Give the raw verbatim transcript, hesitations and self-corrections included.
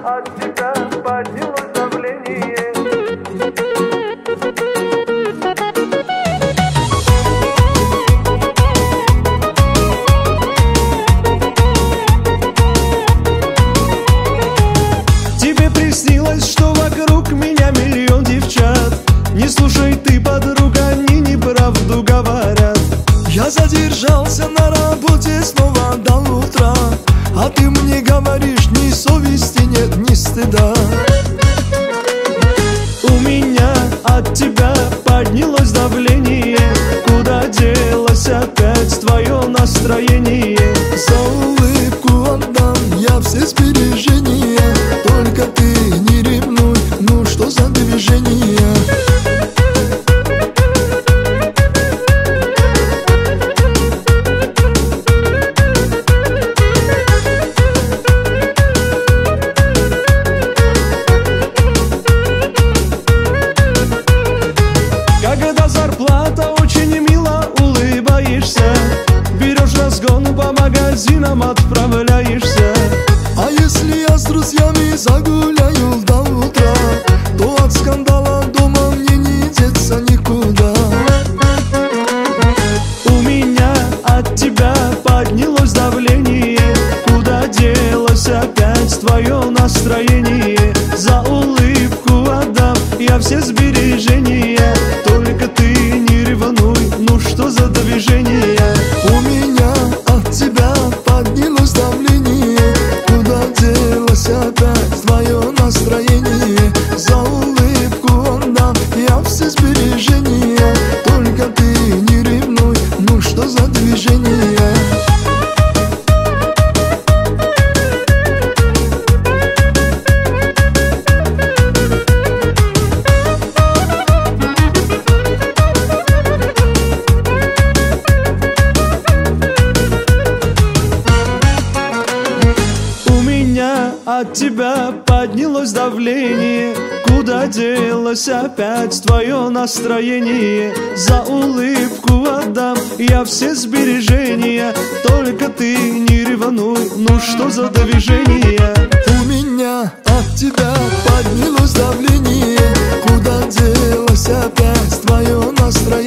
от тебя поднялось давление. Тебе приснилось, что вокруг меня миллион девчат. Не слушай ты, подруга, они неправду говорят. Я задержался на работе снова до утра, а ты мне говоришь, ни совести нет, ни стыда. У меня от тебя поднялось давление. Куда делось опять твое настроение? За улыбку отдам я все сбережения, только ты не ревнуй, ну что за движение? Когда зарплата, очень мило улыбаешься. Берешь разгон, по магазинам отправляешься. А если я с друзьями загуляю до утра, то от скандала дома мне не деться никуда. У меня от тебя поднялось давление. Куда делось опять твое настроение? За улыбку отдам я все сбережения, только ты не ревнуй, ну что за движение? У меня от тебя поднялось давление, куда делось опять твое настроение? За улыбку отдам я все сбережения, только ты не ревнуй, ну что за движение? От тебя поднялось давление. Куда делось опять твое настроение? За улыбку отдам я все сбережения, только ты не ревнуй, ну что за движение? У меня от тебя поднялось давление, куда делось опять твое настроение?